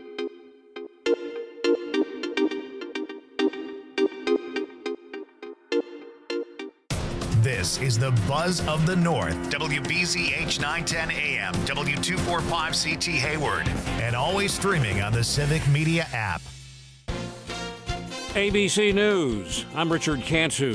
This is the Buzz of the North, W B Z H nine ten A M, W two forty-five C T Hayward, and always streaming on the Civic Media app. A B C News, I'm Richard Cantu.